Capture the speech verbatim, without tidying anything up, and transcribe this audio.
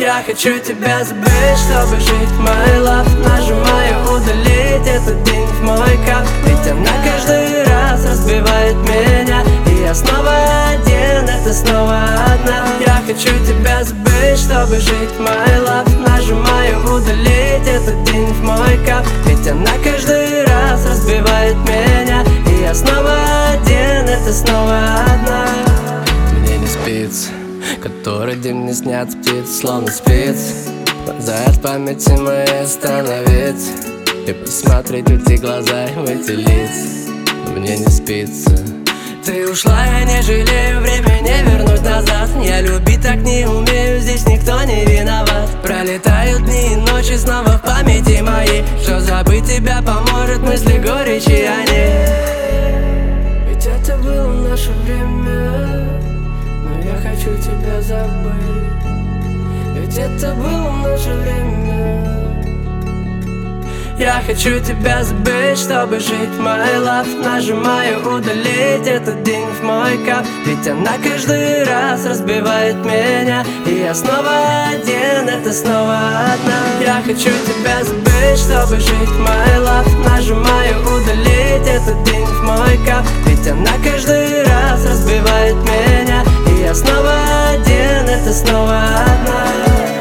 Я хочу тебя забыть, чтобы жить, my love. Нажимаю удалить этот день в мой кап, ведь она каждый раз разбивает меня, и я снова один, это снова одна. Я хочу тебя забыть, чтобы жить, my love. Нажимаю удалить этот день в мой кап, ведь она каждый раз разбивает меня, и я снова один, это снова одна. Мне не спится, который день не снятся птицы, словно спиц. Позволяет памяти моей остановиться и посмотреть в эти глаза, в эти лица. Мне не спится. Ты ушла, я не жалею, время не вернуть назад. Я любить так не умею, здесь никто не виноват. Пролетают дни и ночи снова в памяти моей. Что забыть тебя поможет, мысли горечи о ней. Ведь это было наше время, но я хочу тебя забыть. Ведь это было наше время. Я хочу тебя забыть, чтобы жить, my love. Нажимаю удалить этот день в мой кап, ведь она каждый раз разбивает меня, и я снова один, это снова одна. Я хочу тебя забыть, чтобы жить, my love. Нажимаю удалить этот день в мой кап, ведь она каждый раз разбивает меня, и я снова один, это снова одна.